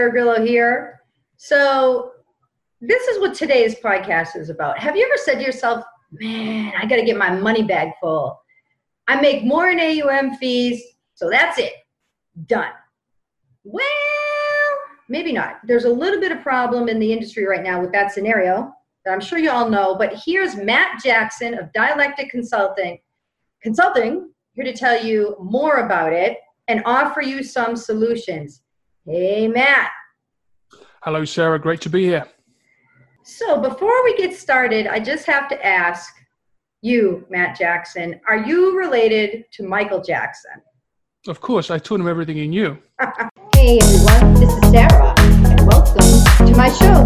Grillo here. So this is what today's podcast is about. Have you ever said to yourself, man, I got to get my money bag full. I make more in AUM fees, so that's it. Done. Well, maybe not. There's a little bit of problem in the industry right now with that scenario that I'm sure you all know, but here's Matt Jackson of Dialectic Consulting, here to tell you more about it and offer you some solutions. Hey, Matt. Hello, Sarah. Great to be here. So before we get started, I just have to ask you, Matt Jackson, are you related to Michael Jackson? Of course. I taught him everything he knew. Hey, everyone. This is Sarah, and welcome to my show.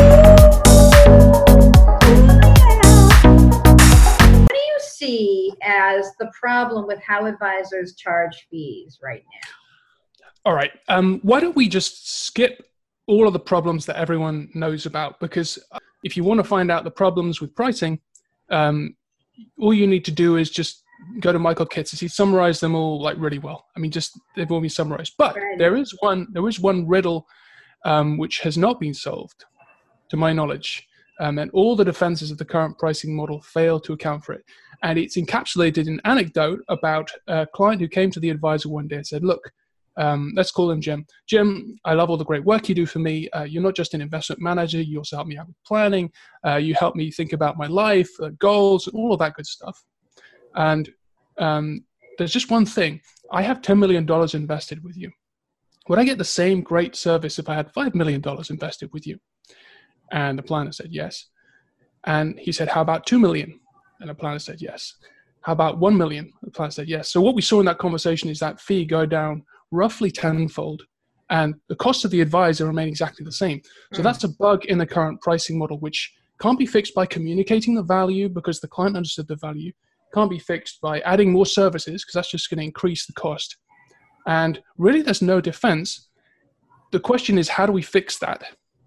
What do you see as the problem with how advisors charge fees right now? All right. Why don't we just skip all of the problems that everyone knows about? Because if you want to find out the problems with pricing, all you need to do is just go to Michael Kitces. He summarized them all like really well. I mean, just they've all been summarized. But there is one riddle which has not been solved, to my knowledge, and all the defenses of the current pricing model fail to account for it. And it's encapsulated in an anecdote about a client who came to the advisor one day and said, "Look, let's call him Jim. Jim, I love all the great work you do for me. You're not just an investment manager. You also help me out with planning. You help me think about my life, goals, all of that good stuff. And there's just one thing. I have $10 million invested with you. Would I get the same great service if I had $5 million invested with you?" And the planner said yes. And he said, "How about 2 million?" And the planner said yes. "How about 1 million?" The planner said yes. So what we saw in that conversation is that fee go down roughly tenfold, and the cost of the advisor remain exactly the same. So that's a bug in the current pricing model, which can't be fixed by communicating the value because the client understood the value. Can't be fixed by adding more services because that's just going to increase the cost. And really, there's no defense. The question is, how do we fix that?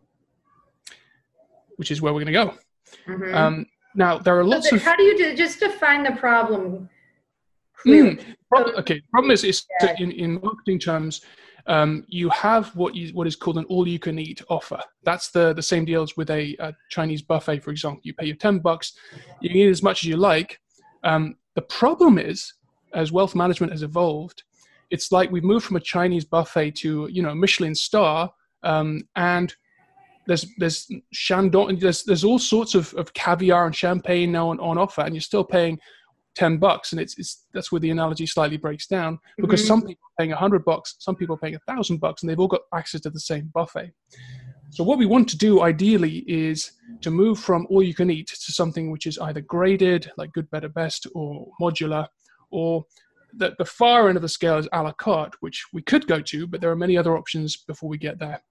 Which is where we're going to go. Mm-hmm. Now, there are lots of... How do you just define the problem clearly? Problem is in marketing terms, you have what is called an all-you-can-eat offer. That's the same deal as with a Chinese buffet, for example. You pay your $10, you can eat as much as you like. The problem is, as wealth management has evolved, it's like we've moved from a Chinese buffet to a Michelin star, and there's Shandong, there's all sorts of caviar and champagne now on offer, and you're still paying $10, and it's that's where the analogy slightly breaks down, because some people are paying $100, some people are paying $1,000, and they've all got access to the same buffet. So what we want to do ideally is to move from all you can eat to something which is either graded, like good, better, best, or modular, or the far end of the scale is a la carte, which we could go to, but there are many other options before we get there.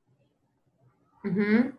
Mm-hmm.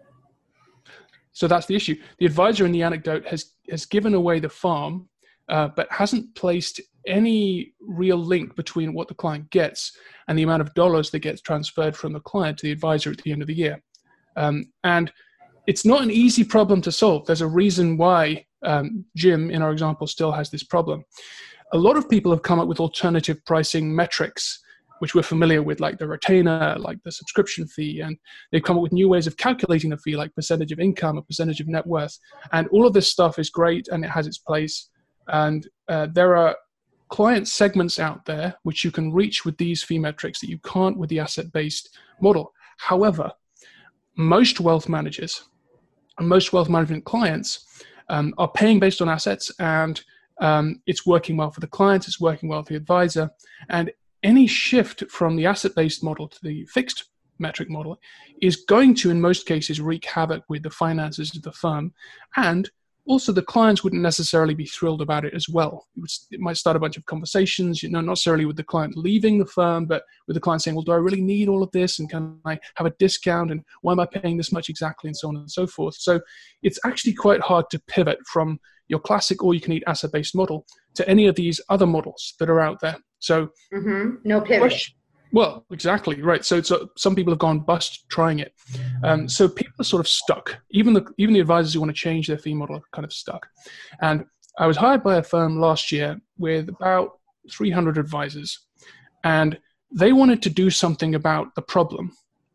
So that's the issue. The advisor in the anecdote has given away the farm, but hasn't placed any real link between what the client gets and the amount of dollars that gets transferred from the client to the advisor at the end of the year. And it's not an easy problem to solve. There's a reason why Jim, in our example, still has this problem. A lot of people have come up with alternative pricing metrics, which we're familiar with, like the retainer, like the subscription fee, and they've come up with new ways of calculating the fee, like percentage of income, a percentage of net worth. And all of this stuff is great, and it has its place. And there are client segments out there which you can reach with these fee metrics that you can't with the asset-based model. However, most wealth managers and most wealth management clients are paying based on assets, and it's working well for the clients, it's working well for the advisor. And any shift from the asset-based model to the fixed metric model is going to, in most cases, wreak havoc with the finances of the firm. And also, the clients wouldn't necessarily be thrilled about it as well. It might start a bunch of conversations, not necessarily with the client leaving the firm, but with the client saying, well, do I really need all of this? And can I have a discount? And why am I paying this much exactly? And so on and so forth. So it's actually quite hard to pivot from your classic all-you-can-eat asset-based model to any of these other models that are out there. So no pivot. Well, exactly, right. So some people have gone bust trying it. So people are sort of stuck. Even the advisors who want to change their fee model are kind of stuck. And I was hired by a firm last year with about 300 advisors, and they wanted to do something about the problem.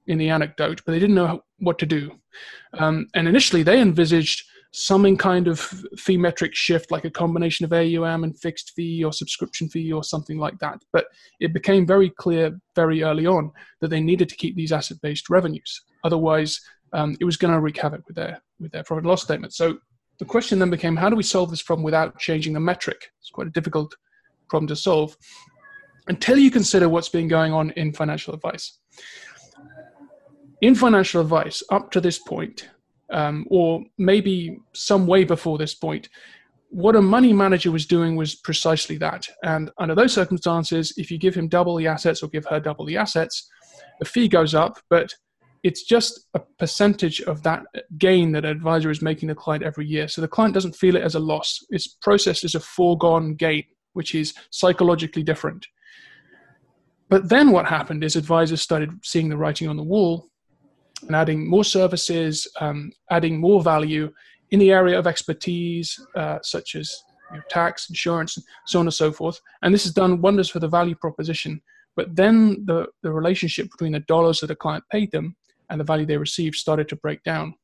in the anecdote, but they didn't know what to do. And initially, they envisaged some kind of fee metric shift, like a combination of AUM and fixed fee or subscription fee or something like that. But it became very clear very early on that they needed to keep these asset-based revenues. Otherwise, it was going to wreak havoc with their profit and loss statement. So the question then became, how do we solve this problem without changing the metric? It's quite a difficult problem to solve until you consider what's been going on in financial advice. In financial advice, up to this point, or maybe some way before this point, what a money manager was doing was precisely that. And under those circumstances, if you give him double the assets or give her double the assets, the fee goes up, but it's just a percentage of that gain that an advisor is making the client every year. So the client doesn't feel it as a loss. It's processed as a foregone gain, which is psychologically different. But then what happened is advisors started seeing the writing on the wall and adding more services, adding more value in the area of expertise, such as tax, insurance, and so on and so forth. And this has done wonders for the value proposition. But then the relationship between the dollars that the client paid them and the value they received started to break down.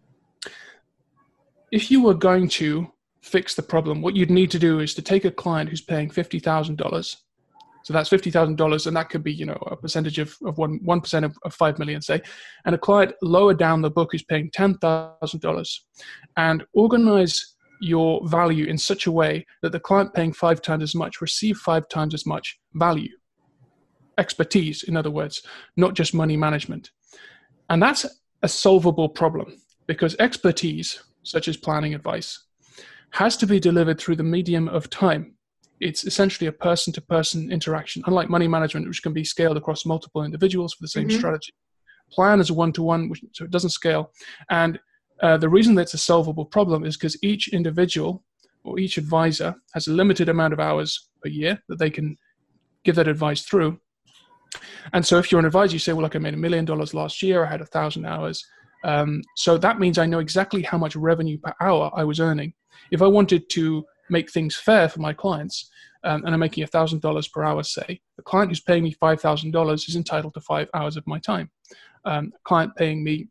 If you were going to fix the problem, what you'd need to do is to take a client who's paying $50,000. So that's $50,000, and that could be, a percentage of 1% of 5 million, say, and a client lower down the book who's paying $10,000, and organize your value in such a way that the client paying 5 times as much receive 5 times as much value. Expertise, in other words, not just money management. And that's a solvable problem because expertise, such as planning advice, has to be delivered through the medium of time. It's essentially a person-to-person interaction, unlike money management, which can be scaled across multiple individuals for the same strategy. Plan is a one-to-one, so it doesn't scale. And the reason that it's a solvable problem is because each individual or each advisor has a limited amount of hours per year that they can give that advice through. And so if you're an advisor, you say, well, look, I made $1 million last year. I had 1,000 hours. So that means I know exactly how much revenue per hour I was earning. If I wanted to make things fair for my clients, and I'm making $1,000 per hour, say, the client who's paying me $5,000 is entitled to 5 hours of my time. A client paying me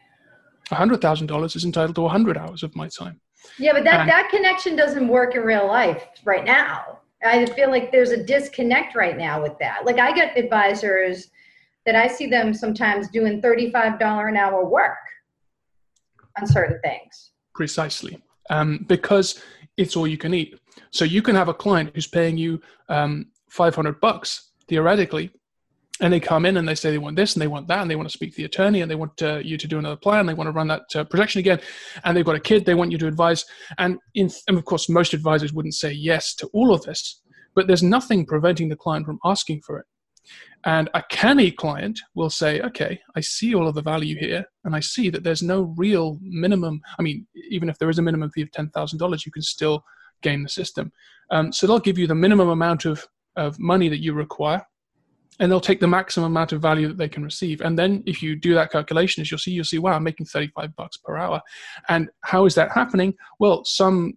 $100,000 is entitled to 100 hours of my time. Yeah, but that connection doesn't work in real life right now. I feel like there's a disconnect right now with that. Like I get advisors that I see them sometimes doing $35 an hour work on certain things. Precisely. Because it's all you can eat. So you can have a client who's paying you $500 theoretically, and they come in and they say they want this and they want that and they want to speak to the attorney and they want you to do another plan. They want to run that projection again, and they've got a kid they want you to advise. And of course, most advisors wouldn't say yes to all of this, but there's nothing preventing the client from asking for it. And a canny client will say, okay, I see all of the value here, and I see that there's no real minimum. I mean, even if there is a minimum fee of $10,000, you can still game the system. So they'll give you the minimum amount of money that you require, and they'll take the maximum amount of value that they can receive. And then if you do that calculation, as you'll see, wow, I'm making $35 per hour. And how is that happening? Well, some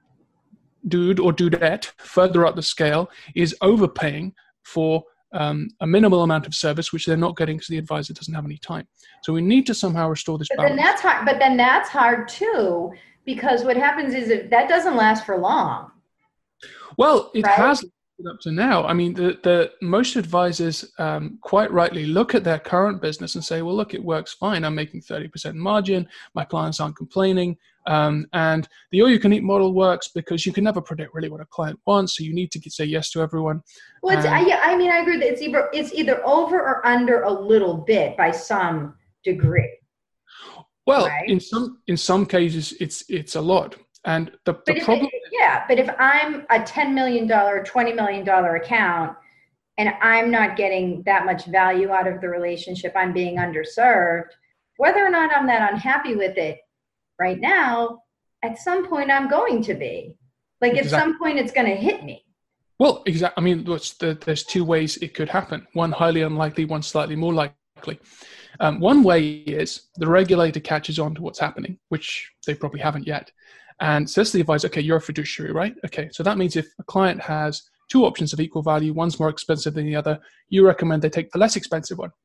dude or dudette further up the scale is overpaying for a minimal amount of service, which they're not getting because the advisor doesn't have any time. So we need to somehow restore this balance. But then that's hard too, because what happens is that doesn't last for long. Well, it has up to now. I mean, the most advisors quite rightly look at their current business and say, well, look, it works fine. I'm making 30% margin. My clients aren't complaining. And the all-you-can-eat model works because you can never predict really what a client wants. So you need to say yes to everyone. Well, I agree that it's either over or under a little bit by some degree. Well, right? in some cases, it's a lot. And the problem. But if I'm a $10 million, $20 million account, and I'm not getting that much value out of the relationship, I'm being underserved, whether or not I'm that unhappy with it right now, at some point I'm going to be. Like at some point it's going to hit me. Well, exactly. I mean, there's two ways it could happen. One highly unlikely, one slightly more likely. One way is the regulator catches on to what's happening, which they probably haven't yet. And says to the advisor, okay, you're a fiduciary, right? Okay, so that means if a client has two options of equal value, one's more expensive than the other, you recommend they take the less expensive one.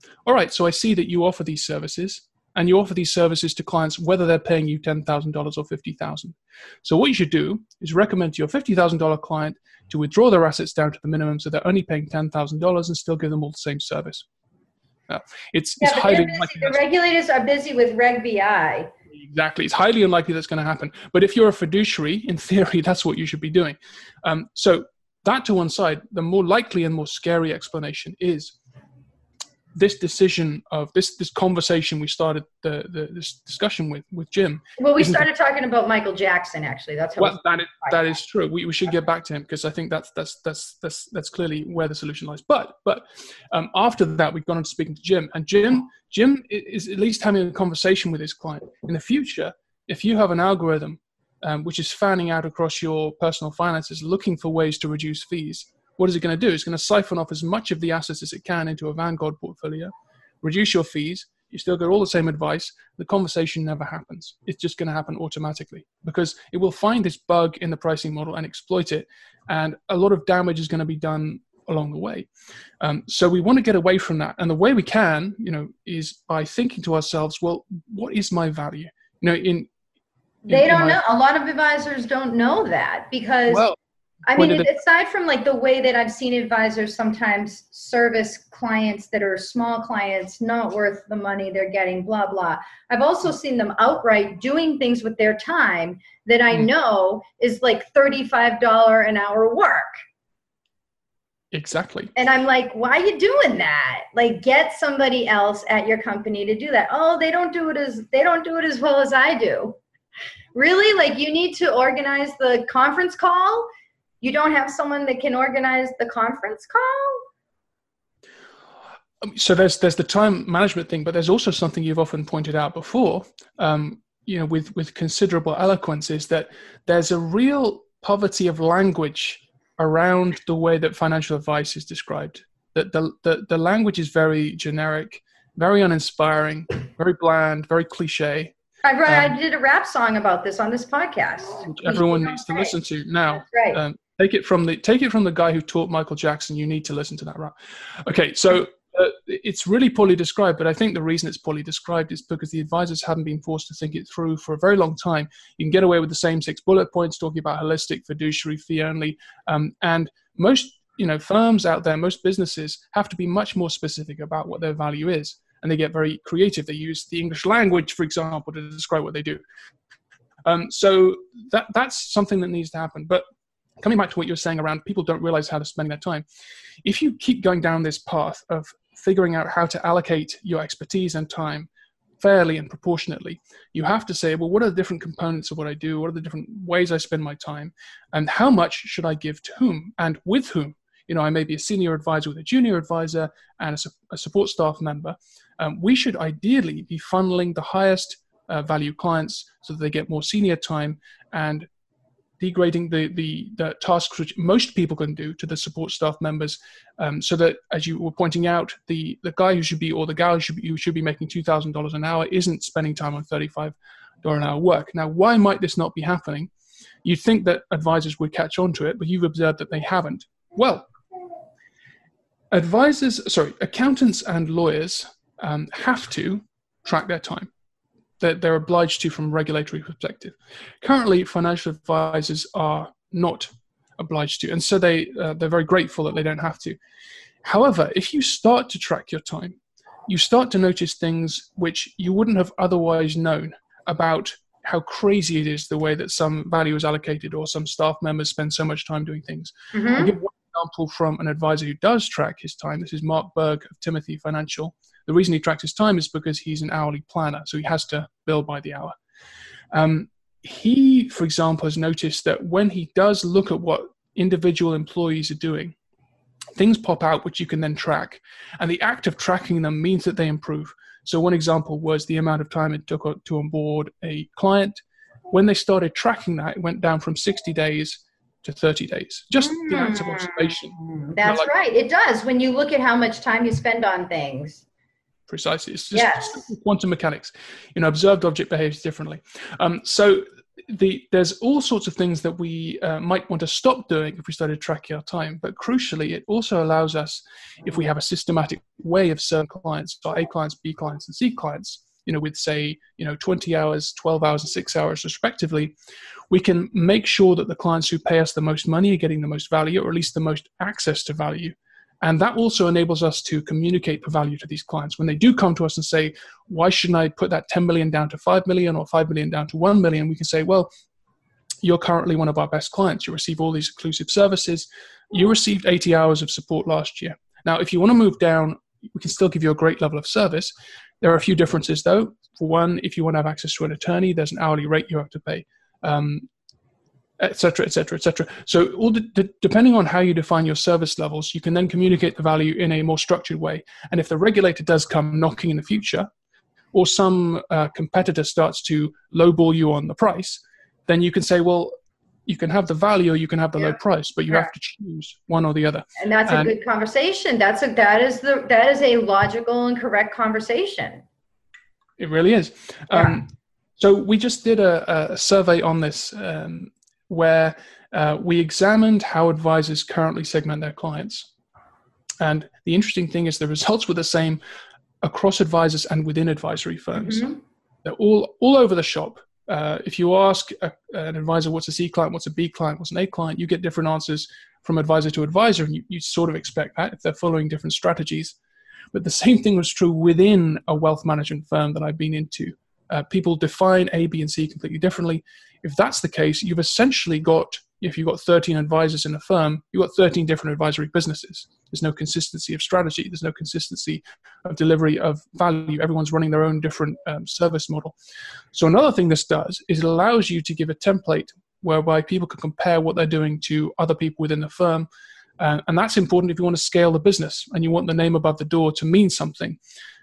all right, so I see that you offer these services, and you offer these services to clients whether they're paying you $10,000 or $50,000. So what you should do is recommend to your $50,000 client to withdraw their assets down to the minimum, so they're only paying $10,000 and still give them all the same service. It's highly unlikely. The regulators are busy with Reg BI. Exactly. It's highly unlikely that's going to happen. But if you're a fiduciary, in theory, that's what you should be doing. So that to one side, the more likely and more scary explanation is this decision of this conversation we started this discussion with Jim. Well, we started talking about Michael Jackson, actually. That's how. Well, that is true. We should get back to him, because I think that's clearly where the solution lies. But after that, we've gone on to speaking to Jim, and Jim is at least having a conversation with his client. In the future, if you have an algorithm which is fanning out across your personal finances, looking for ways to reduce fees, what is it going to do? It's going to siphon off as much of the assets as it can into a Vanguard portfolio, reduce your fees. You still get all the same advice. The conversation never happens. It's just going to happen automatically, because it will find this bug in the pricing model and exploit it. And a lot of damage is going to be done along the way. So we want to get away from that. And the way we can, is by thinking to ourselves, well, what is my value? They don't know. A lot of advisors don't know that, because aside from like the way that I've seen advisors sometimes service clients that are small clients, not worth the money they're getting, blah, blah. I've also seen them outright doing things with their time that I know is like $35 an hour work. Exactly. And I'm like, why are you doing that? Like, get somebody else at your company to do that. Oh, they don't do it as well as I do. Really? Like, you need to organize the conference call? You don't have someone that can organize the conference call? So there's the time management thing, but there's also something you've often pointed out before, with considerable eloquence, is that there's a real poverty of language around the way that financial advice is described. That the language is very generic, very uninspiring, very bland, very cliche. I did a rap song about this on this podcast, which everyone needs to listen to now. That's right. Take it from the guy who taught Michael Jackson. You need to listen to that rap. Okay, so it's really poorly described, but I think the reason it's poorly described is because the advisors haven't been forced to think it through for a very long time. You can get away with the same 6 bullet points talking about holistic, fiduciary, fee only, and most firms out there, most businesses have to be much more specific about what their value is, and they get very creative. They use the English language, for example, to describe what they do. So that's something that needs to happen. But coming back to what you were saying around people don't realize how to spend their time, if you keep going down this path of figuring out how to allocate your expertise and time fairly and proportionately, you have to say, well, what are the different components of what I do? What are the different ways I spend my time? And how much should I give to whom and with whom? I may be a senior advisor with a junior advisor and a support staff member. We should ideally be funneling the highest value clients so that they get more senior time, and degrading the tasks which most people can do to the support staff members, so that, as you were pointing out, the guy who should be, or the gal who should be making $2,000 an hour isn't spending time on $35 an hour work. Now, why might this not be happening? You'd think that advisors would catch on to it, but you've observed that they haven't. Well, accountants and lawyers have to track their time. They're obliged to from a regulatory perspective. Currently, financial advisors are not obliged to, and so they're very grateful that they don't have to. However, if you start to track your time, you start to notice things which you wouldn't have otherwise known about how crazy it is the way that some value is allocated, or some staff members spend so much time doing things. Mm-hmm. I'll give one example from an advisor who does track his time. This is Mark Berg of Timothy Financial. The reason he tracks his time is because he's an hourly planner, so he has to bill by the hour. He, for example, has noticed that when he does look at what individual employees are doing, things pop out which you can then track. And the act of tracking them means that they improve. So one example was the amount of time it took to onboard a client. When they started tracking that, it went down from 60 days to 30 days. Just the act of observation. That's right. It does. When you look at how much time you spend on things. Precisely. It's just quantum mechanics. Observed object behaves differently. So there's all sorts of things that we might want to stop doing if we started tracking our time. But crucially, it also allows us, if we have a systematic way of serving clients, so A clients, B clients, and C clients, with say, 20 hours, 12 hours, and 6 hours respectively, we can make sure that the clients who pay us the most money are getting the most value, or at least the most access to value. And that also enables us to communicate the value to these clients. When they do come to us and say, why shouldn't I put that 10 million down to 5 million or 5 million down to 1 million? We can say, well, you're currently one of our best clients. You receive all these exclusive services. You received 80 hours of support last year. Now, if you want to move down, we can still give you a great level of service. There are a few differences, though. For one, if you want to have access to an attorney, there's an hourly rate you have to pay, et cetera, et cetera, et cetera. So depending on how you define your service levels, you can then communicate the value in a more structured way. And if the regulator does come knocking in the future, or some competitor starts to lowball you on the price, then you can say, well, you can have the value or you can have the low price, but you have to choose one or the other. And that's a good conversation. That is a logical and correct conversation. It really is. Yeah. So we just did a survey on this where we examined how advisors currently segment their clients. And the interesting thing is the results were the same across advisors and within advisory firms. Mm-hmm. They're all over the shop. If you ask an advisor what's a C client, what's a B client, what's an A client, you get different answers from advisor to advisor, and you sort of expect that if they're following different strategies. But the same thing was true within a wealth management firm that I've been into. People define A, B, and C completely differently. If that's the case, you've essentially got, if you've got 13 advisors in a firm, you've got 13 different advisory businesses. There's no consistency of strategy. There's no consistency of delivery of value. Everyone's running their own different service model. So another thing this does is it allows you to give a template whereby people can compare what they're doing to other people within the firm. And that's important if you want to scale the business and you want the name above the door to mean something.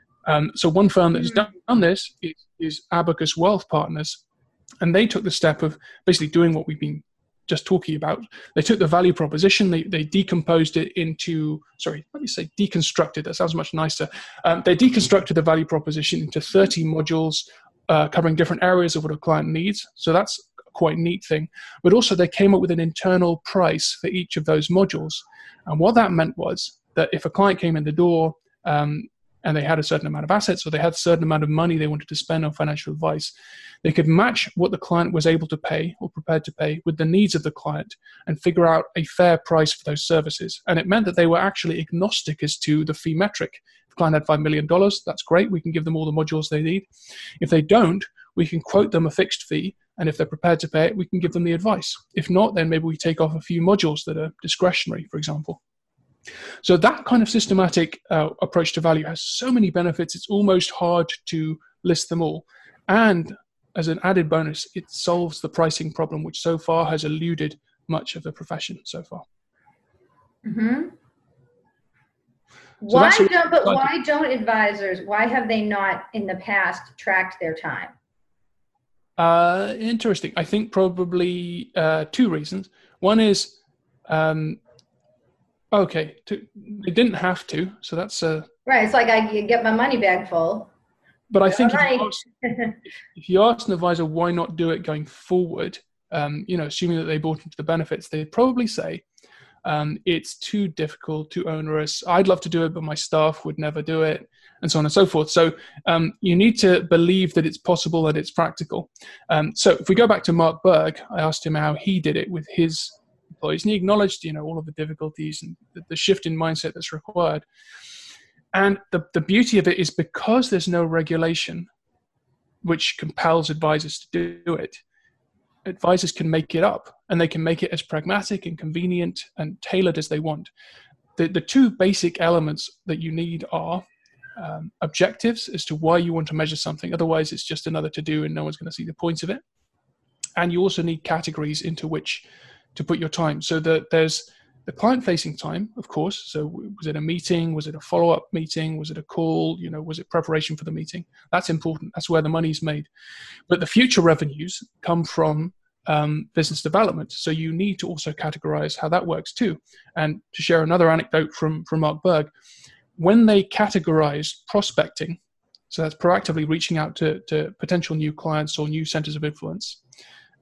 So one firm that has done this is Abacus Wealth Partners. And they took the step of basically doing what we've been just talking about. They took the value proposition, they decomposed it into, deconstructed, that sounds much nicer. They deconstructed the value proposition into 30 modules covering different areas of what a client needs. So that's a quite neat thing. But also they came up with an internal price for each of those modules. And what that meant was that if a client came in the door and they had a certain amount of assets or they had a certain amount of money they wanted to spend on financial advice, they could match what the client was able to pay or prepared to pay with the needs of the client and figure out a fair price for those services. And it meant that they were actually agnostic as to the fee metric. If the client had $5 million, that's great. We can give them all the modules they need. If they don't, we can quote them a fixed fee. And if they're prepared to pay it, we can give them the advice. If not, then maybe we take off a few modules that are discretionary, for example. So that kind of systematic approach to value has so many benefits, it's almost hard to list them all. And as an added bonus, it solves the pricing problem, which so far has eluded much of the profession so far. Mm-hmm. So why don't advisors, why have they not in the past tracked their time? Interesting. I think probably two reasons. One is, they didn't have to, so that's right. It's like I get my money bag full. But I think if you ask an advisor why not do it going forward, assuming that they bought into the benefits, they'd probably say it's too difficult, too onerous. I'd love to do it, but my staff would never do it, and so on and so forth. So you need to believe that it's possible, that it's practical. So if we go back to Mark Berg, I asked him how he did it with his employees, and he acknowledged, all of the difficulties and the shift in mindset that's required. And the beauty of it is because there's no regulation which compels advisors to do it, advisors can make it up, and they can make it as pragmatic and convenient and tailored as they want. The two basic elements that you need are objectives as to why you want to measure something. Otherwise, it's just another to-do and no one's going to see the point of it. And you also need categories into which to put your time. So that there's the client-facing time, of course. So was it a meeting? Was it a follow-up meeting? Was it a call? Was it preparation for the meeting? That's important. That's where the money's made. But the future revenues come from business development. So you need to also categorize how that works too. And to share another anecdote from Mark Berg, when they categorized prospecting, so that's proactively reaching out to potential new clients or new centers of influence,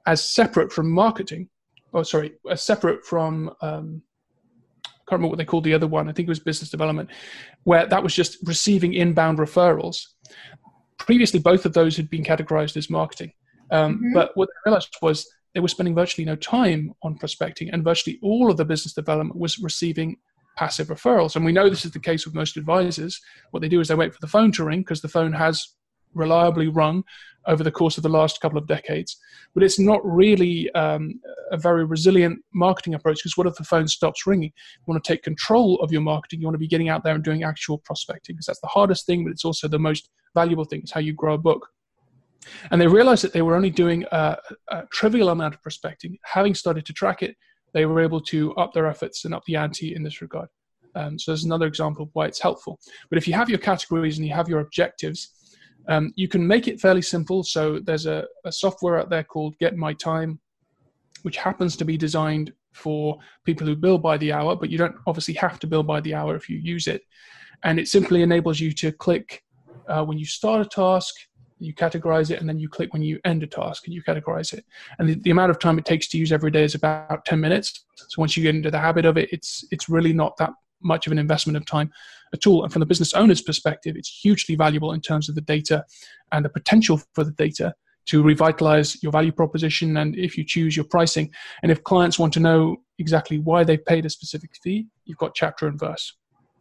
as separate from marketing. As separate from, I can't remember what they called the other one. I think it was business development, where that was just receiving inbound referrals. Previously, both of those had been categorized as marketing. But what they realized was they were spending virtually no time on prospecting, and virtually all of the business development was receiving passive referrals. And we know this is the case with most advisors. What they do is they wait for the phone to ring, because the phone has reliably rung over the course of the last couple of decades. But it's not really a very resilient marketing approach, because what if the phone stops ringing? You want to take control of your marketing. You want to be getting out there and doing actual prospecting, because that's the hardest thing, but it's also the most valuable thing. It's how you grow a book. And they realized that they were only doing a trivial amount of prospecting. Having started to track it, they were able to up their efforts and up the ante in this regard. So there's another example of why it's helpful. But if you have your categories and you have your objectives, you can make it fairly simple. So there's a software out there called Get My Time, which happens to be designed for people who bill by the hour, but you don't obviously have to bill by the hour if you use it. And it simply enables you to click when you start a task, you categorize it, and then you click when you end a task and you categorize it. And the amount of time it takes to use every day is about 10 minutes. So once you get into the habit of it, it's really not that much of an investment of time at all. And from the business owner's perspective, it's hugely valuable in terms of the data and the potential for the data to revitalize your value proposition, and if you choose your pricing. And if clients want to know exactly why they paid a specific fee, you've got chapter and verse.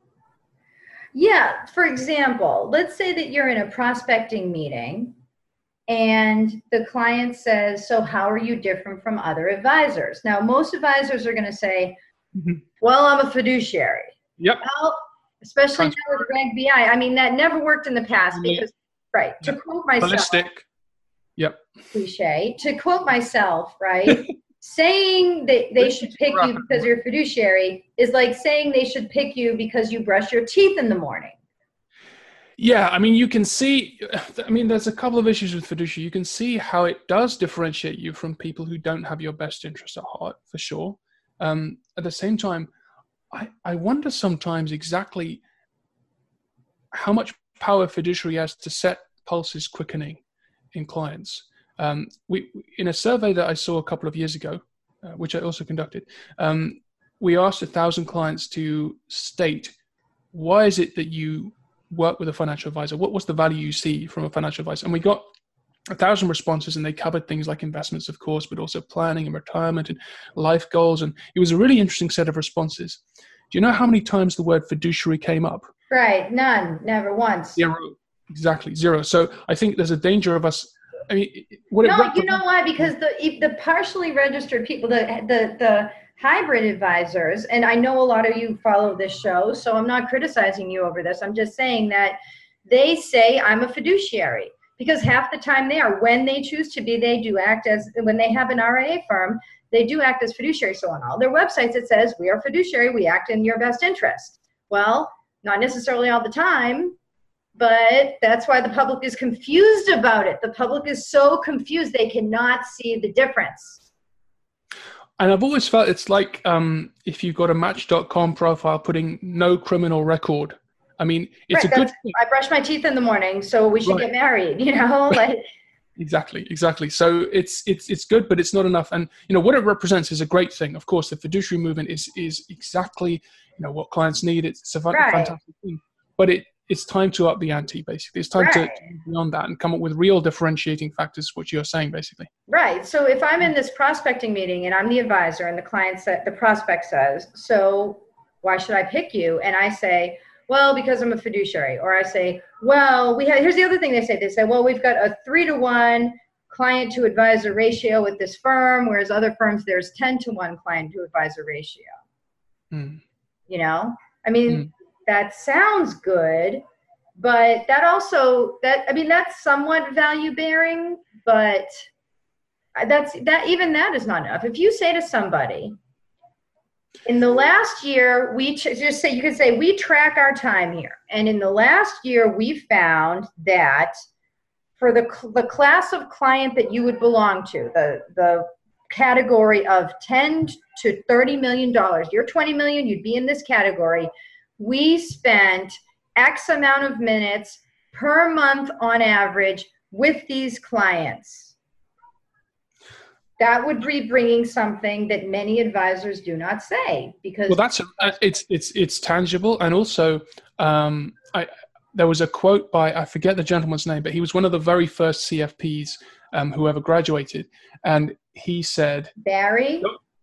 Yeah, for example, let's say that you're in a prospecting meeting and the client says, so how are you different from other advisors? Now, most advisors are going to say, well, I'm a fiduciary. Yep. Well, especially now with Reg BI. I mean, that never worked in the past because, right, to quote myself. Ballistic. Yep. Cliche. To quote myself, right, saying that they should pick you because you're a fiduciary is like saying they should pick you because you brush your teeth in the morning. Yeah, I mean, you can see, there's a couple of issues with fiduciary. You can see how it does differentiate you from people who don't have your best interest at heart, for sure. At the same time, I wonder sometimes exactly how much power fiduciary has to set pulses quickening in clients. In a survey that I saw a couple of years ago, which I also conducted, we asked 1,000 clients to state, why is it that you work with a financial advisor? What's the value you see from a financial advisor? And we got 1,000 responses, and they covered things like investments, of course, but also planning and retirement and life goals. And it was a really interesting set of responses. Do you know how many times the word fiduciary came up? Right. None. Never once. Zero. Exactly. Zero. So I think there's a danger of us. I mean, you know why? Because the partially registered people, the hybrid advisors, and I know a lot of you follow this show, so I'm not criticizing you over this. I'm just saying that they say I'm a fiduciary because half the time they are, when they choose to be, they do act as, when they have an RIA firm, they do act as fiduciary. So on all their websites, it says, we are fiduciary, we act in your best interest. Well, not necessarily all the time, but that's why the public is confused about it. The public is so confused, they cannot see the difference. And I've always felt it's like if you've got a Match.com profile putting no criminal record. I mean, it's a good thing. I brush my teeth in the morning, so we should get married, you know? Like, Exactly. So it's good, but it's not enough. And what it represents is a great thing. Of course, the fiduciary movement is exactly what clients need. It's a fantastic thing. But it's time to up the ante, basically. It's time to move beyond that and come up with real differentiating factors, what you're saying, basically. Right. So if I'm in this prospecting meeting and I'm the advisor and the prospect says, so why should I pick you? And I say, well, because I'm a fiduciary. Or I say, well, here's the other thing they say. They say, well, we've got a 3-to-1 client to advisor ratio with this firm, whereas other firms, there's 10-to-1 client to advisor ratio. That sounds good, but that's somewhat value bearing, but even that is not enough. If you say to somebody, in the last year, you could say we track our time here, and in the last year we found that for the class of client that you would belong to, the category of $10 to $30 million, you're 20 million, you'd be in this category. We spent X amount of minutes per month on average with these clients. That would be bringing something that many advisors do not say, because it's tangible. And also, there was a quote by, I forget the gentleman's name, but he was one of the very first CFPs who ever graduated, and he said, Barry,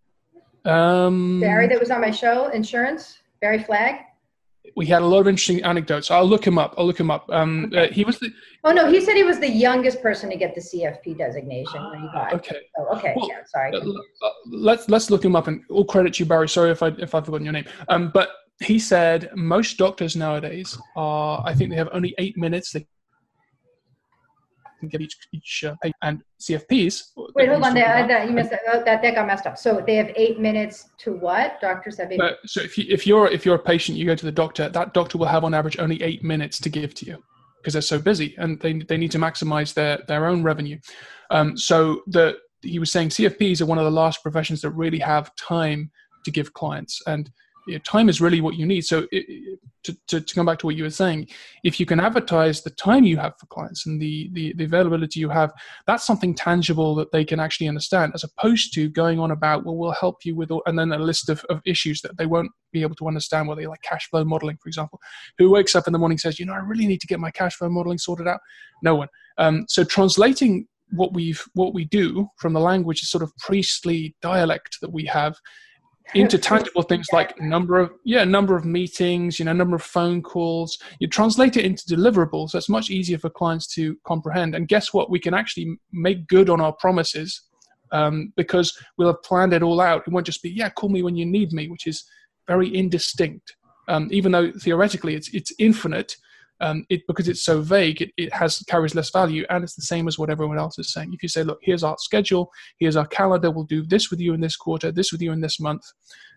that was on my show, Insurance, Barry Flagg. We had a lot of interesting anecdotes. I'll look him up. Okay. He was he said he was the youngest person to get the CFP designation when he got. Okay. Oh, okay. Well, yeah. Sorry. Let's look him up, and all credit to you, Barry. Sorry if I've forgotten your name. But he said most doctors nowadays I think they have only 8 minutes they can get each patient, and CFPs. Wait, hold on. You missed that got messed up. So they have 8 minutes to what? Doctors have 8 minutes. So if you're a patient, you go to the doctor. That doctor will have on average only 8 minutes to give to you, because they're so busy and they need to maximize their own revenue. He was saying CFPs are one of the last professions that really have time to give clients, and time is really what you need. So to come back to what you were saying, if you can advertise the time you have for clients and the availability you have, that's something tangible that they can actually understand, as opposed to going on about, well, we'll help you with, and then a list of issues that they won't be able to understand, whether they like cash flow modeling, for example. Who wakes up in the morning and says, I really need to get my cash flow modeling sorted out? No one. So translating what we do from the language, is sort of priestly dialect that we have, into tangible things like number of meetings, number of phone calls. You translate it into deliverables. So it's much easier for clients to comprehend. And guess what? We can actually make good on our promises, because we'll have planned it all out. It won't just be, call me when you need me, which is very indistinct. Even though theoretically it's infinite, because it's so vague, it carries less value, and it's the same as what everyone else is saying. If you say, look, here's our schedule, here's our calendar, we'll do this with you in this quarter, this with you in this month,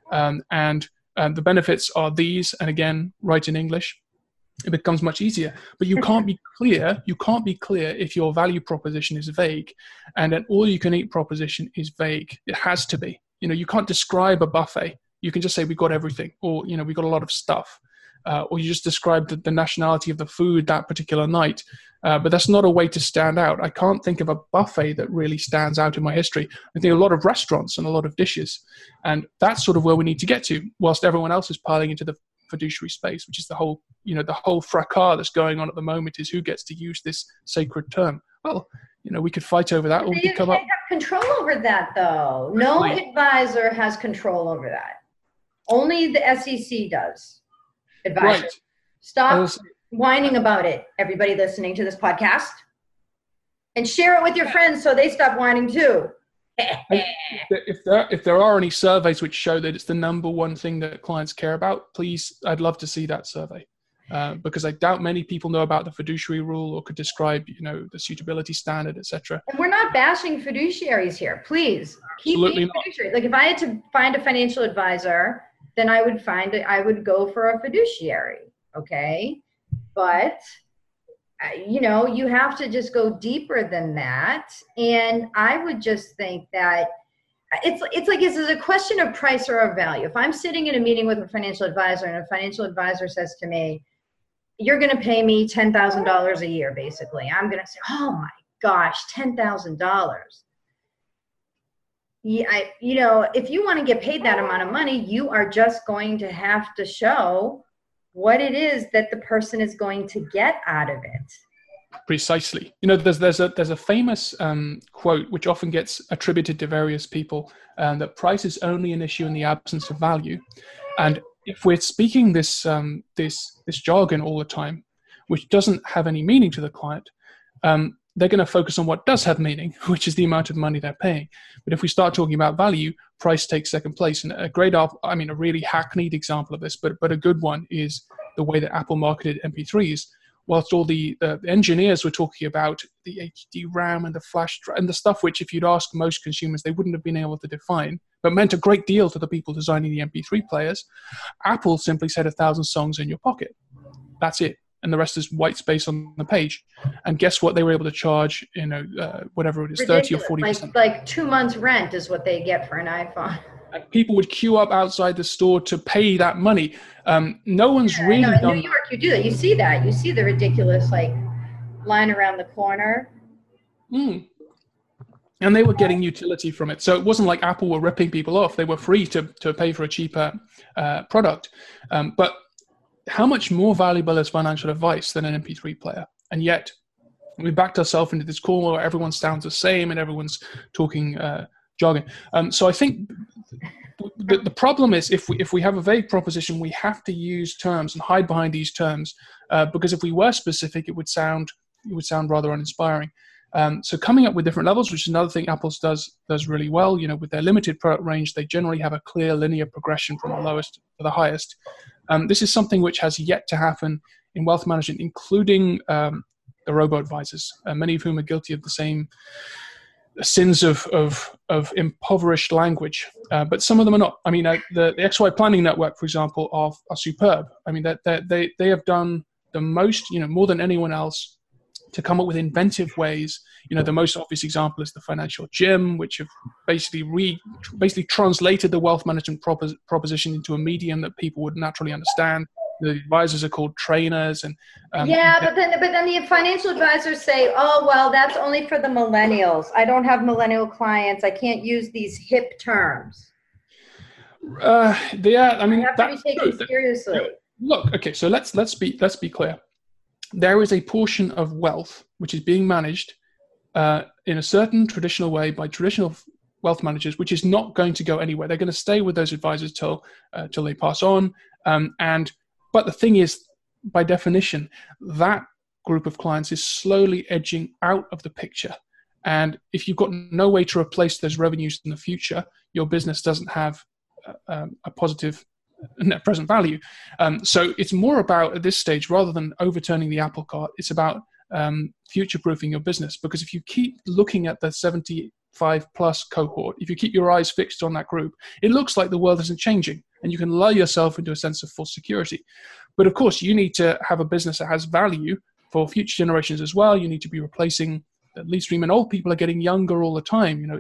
and the benefits are these, and again, write in English, it becomes much easier. But you can't be clear. You can't be clear if your value proposition is vague, and an all-you-can-eat proposition is vague. It has to be. You can't describe a buffet. You can just say, we've got everything, or we've got a lot of stuff. Or you just describe the nationality of the food that particular night. But that's not a way to stand out. I can't think of a buffet that really stands out in my history. I think a lot of restaurants and a lot of dishes. And that's sort of where we need to get to, whilst everyone else is piling into the fiduciary space, which is the whole fracas that's going on at the moment, is who gets to use this sacred term. Well, we could fight over that, or we could come up. You can't have control over that, though. No advisor has control over that. Only the SEC does. Advisor. Right. Stop whining about it, everybody listening to this podcast, and share it with your friends so they stop whining too. If there are any surveys which show that it's the number one thing that clients care about, please, I'd love to see that survey, because I doubt many people know about the fiduciary rule or could describe, the suitability standard, etc. And we're not bashing fiduciaries here. Please keep being fiduciary. Like if I had to find a financial advisor, then I would go for a fiduciary, okay? But, you have to just go deeper than that. And I would just think that it's like, is it a question of price or of value? If I'm sitting in a meeting with a financial advisor and a financial advisor says to me, you're going to pay me $10,000 a year, basically, I'm going to say, oh my gosh, $10,000. Yeah, if you want to get paid that amount of money, you are just going to have to show what it is that the person is going to get out of it. Precisely. There's a famous quote which often gets attributed to various people, that price is only an issue in the absence of value. And if we're speaking this jargon all the time, which doesn't have any meaning to the client, they're going to focus on what does have meaning, which is the amount of money they're paying. But if we start talking about value, price takes second place. And a really hackneyed example of this, but a good one, is the way that Apple marketed MP3s. Whilst all the engineers were talking about the HD RAM and the flash and the stuff which, if you'd ask most consumers, they wouldn't have been able to define, but meant a great deal to the people designing the MP3 players, Apple simply said 1,000 songs in your pocket. That's it. And the rest is white space on the page. And guess what? They were able to charge, whatever it is, ridiculous. 30 or 40%. Like 2 months rent is what they get for an iPhone. And people would queue up outside the store to pay that money. No one's really done. In New York, you do that. You see that. You see the ridiculous line around the corner. and they were getting utility from it. So it wasn't like Apple were ripping people off. They were free to pay for a cheaper product. But how much more valuable is financial advice than an MP3 player? And yet we backed ourselves into this corner where everyone sounds the same and everyone's talking jargon. So I think the problem is if we have a vague proposition, we have to use terms and hide behind these terms, because if we were specific, it would sound rather uninspiring. So coming up with different levels, which is another thing Apple does really well. With their limited product range, they generally have a clear linear progression from the lowest to the highest. This is something which has yet to happen in wealth management, including the robo-advisors, many of whom are guilty of the same sins of impoverished language, but some of them are not. I mean, the XY Planning Network, for example, are superb. I mean, they have done the most, more than anyone else, to come up with inventive ways. The most obvious example is the Financial Gym, which have basically translated the wealth management proposition into a medium that people would naturally understand. The advisors are called trainers, and but then the financial advisors say, "Oh, well, that's only for the millennials. I don't have millennial clients. I can't use these hip terms." I mean, I have to be taken seriously. Look, okay, so let's be clear. There is a portion of wealth which is being managed in a certain traditional way by traditional wealth managers, which is not going to go anywhere. They're going to stay with those advisors till they pass on. But the thing is, by definition, that group of clients is slowly edging out of the picture. And if you've got no way to replace those revenues in the future, your business doesn't have a positive net present value. So it's more about, at this stage, rather than overturning the apple cart, it's about future-proofing your business. Because if you keep looking at the 75 plus cohort, if you keep your eyes fixed on that group, it looks like the world isn't changing, and you can lull yourself into a sense of false security. But of course, you need to have a business that has value for future generations as well. You need to be replacing the lead stream, and old people are getting younger all the time.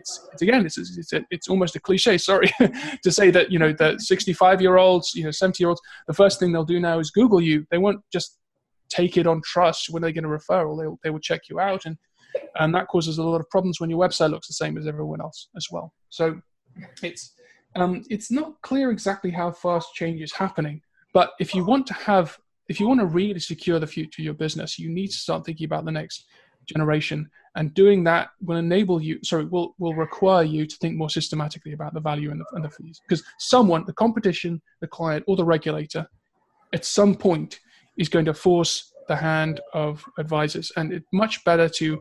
It's almost a cliche, sorry, to say that, the 65-year-olds, 70-year-olds, the first thing they'll do now is Google you. They won't just take it on trust when they get a referral. They will check you out, and that causes a lot of problems when your website looks the same as everyone else as well. So it's not clear exactly how fast change is happening, but if you want to really secure the future of your business, you need to start thinking about the next generation, and doing that will require you to think more systematically about the value and the fees, because the competition, the client, or the regulator at some point is going to force the hand of advisors, and it's much better to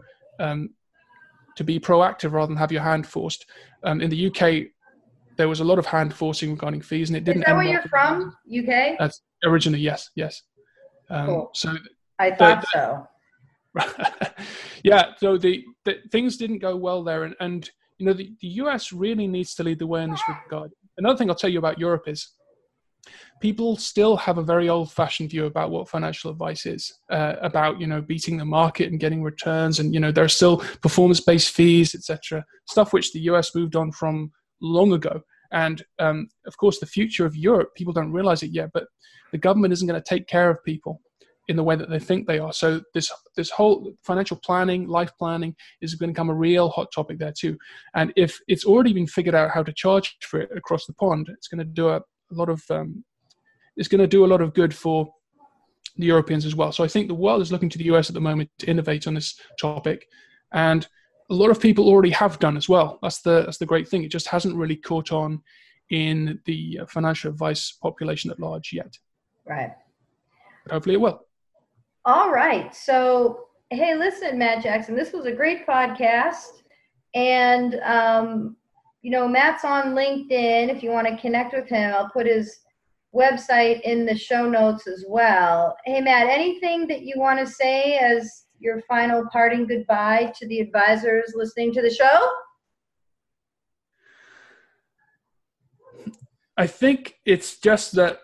be proactive rather than have your hand forced. In the UK, there was a lot of hand forcing regarding fees, and it didn't. Is that where you're from? UK? That's originally, yes. Cool. So I thought so. Yeah. So the things didn't go well there, and the US really needs to lead the way in this regard. Another thing I'll tell you about Europe is people still have a very old-fashioned view about what financial advice is, about beating the market and getting returns, and there are still performance-based fees, etc. Stuff which the US moved on from long ago. And of course, the future of Europe, people don't realize it yet, but the government isn't going to take care of people in the way that they think they are. So this whole financial planning, life planning, is going to become a real hot topic there too. And if it's already been figured out how to charge for it across the pond, it's going to do a lot of good for the Europeans as well. So I think the world is looking to the US at the moment to innovate on this topic, and a lot of people already have done as well. That's the great thing. It just hasn't really caught on in the financial advice population at large yet. Right. But hopefully it will. All right. So, hey, listen, Matt Jackson, this was a great podcast. And, Matt's on LinkedIn. If you want to connect with him, I'll put his website in the show notes as well. Hey, Matt, anything that you want to say as your final parting goodbye to the advisors listening to the show? I think it's just that,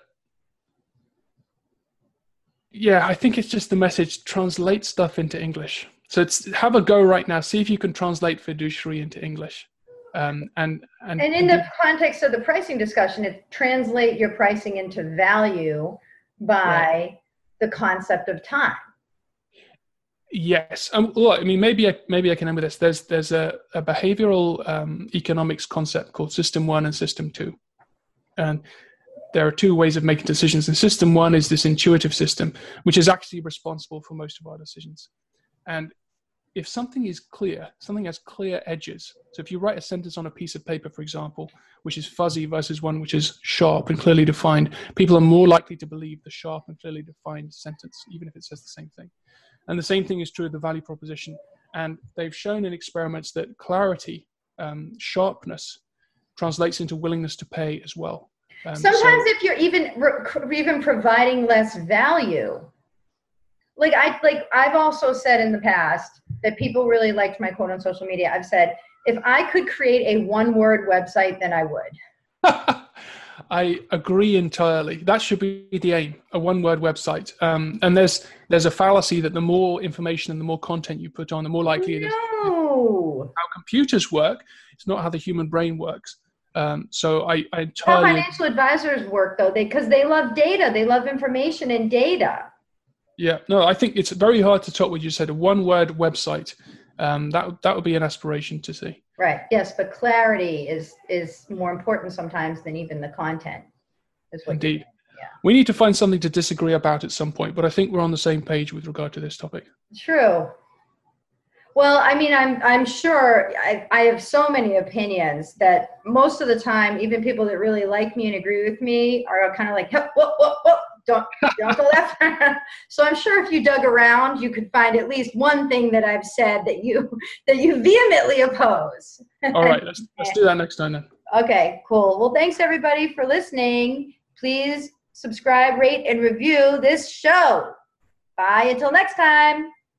I think it's just the message: translate stuff into English. So have a go right now. See if you can translate fiduciary into English. And in the context of the pricing discussion, translate your pricing into value by the concept of time. Yes. Well, I mean, maybe I can end with this. There's a behavioral economics concept called System 1 and System 2. And there are two ways of making decisions. And System 1 is this intuitive system, which is actually responsible for most of our decisions. And if something is clear, something has clear edges. So if you write a sentence on a piece of paper, for example, which is fuzzy versus one which is sharp and clearly defined, people are more likely to believe the sharp and clearly defined sentence, even if it says the same thing. And the same thing is true of the value proposition. And they've shown in experiments that clarity, sharpness, translates into willingness to pay as well. Sometimes if you're even providing less value, I've also said in the past that people really liked my quote on social media. I've said, if I could create a one-word website, then I would. I agree entirely. That should be the aim, a one-word website. And there's a fallacy that the more information and the more content you put on, the more likely it is. How computers work, it's not how the human brain works. So I entirely... How financial advisors work, though, because they love data. They love information and data. Yeah, no, I think it's very hard to top what you said, a one-word website. That would be an aspiration to see. Right. Yes, but clarity is more important sometimes than even the content. Indeed. Yeah. We need to find something to disagree about at some point, but I think we're on the same page with regard to this topic. True. Well, I mean, I'm sure I have so many opinions that most of the time, even people that really like me and agree with me are kind of like, whoa, don't go that far. So I'm sure if you dug around, you could find at least one thing that I've said that you vehemently oppose. All right, let's do that next time then. Okay, cool. Well, thanks everybody for listening. Please subscribe, rate, and review this show. Bye until next time.